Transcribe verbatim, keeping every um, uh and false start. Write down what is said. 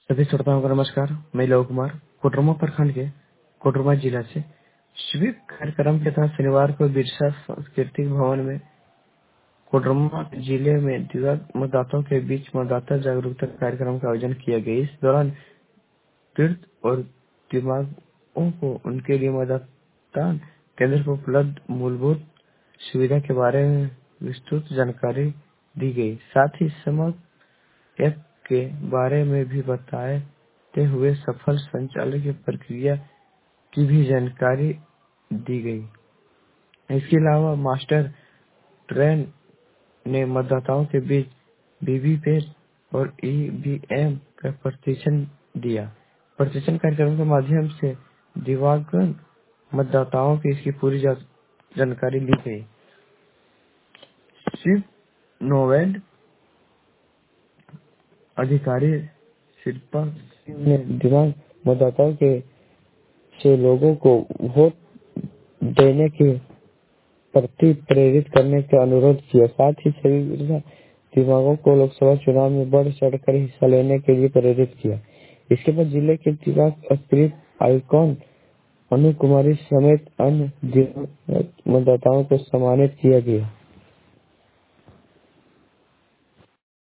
सभी श्रोताओं को नमस्कार। मैं लव कुमार कोडरमा प्रखंड के कोडरमा जिला से स्वीप कार्यक्रम के तहत शनिवार को बिरसा सांस्कृतिक भवन में कोडरमा जिले में दिव्यांग मतदाताओं के बीच मतदाता जागरूकता कार्यक्रम का आयोजन किया गया। इस दौरान पीड़ित और दिव्यांगों को उनके लिए मतदान केंद्र पर उपलब्ध मूलभूत सुविधा के बारे में विस्तृत जानकारी दी गई। साथ ही समग्र ऐप के बारे में भी बताते हुए सफल संचालन की प्रक्रिया की भी जानकारी दी गई। इसके अलावा मास्टर ट्रेन ने मतदाताओं के बीच वीवीपैट और ईवीएम का प्रशिक्षण दिया। प्रशिक्षण कार्यक्रम के माध्यम से दिव्यांग मतदाताओं की इसकी पूरी जा- जानकारी ली गई। शिव नोवेल अधिकारी शिल्पा सिंह ने दिव्यांग मतदाताओं के से लोगों को वोट देने के प्रति प्रेरित करने का अनुरोध किया। साथ ही सभी दिव्यांगों को लोकसभा चुनाव में बढ़ चढ़कर हिस्सा लेने के लिए प्रेरित किया। इसके बाद जिले के दिव्यांग स्पिरिट आइकॉन अनु कुमारी समेत अन्य दिव्यांग मतदाताओं को सम्मानित किया गया।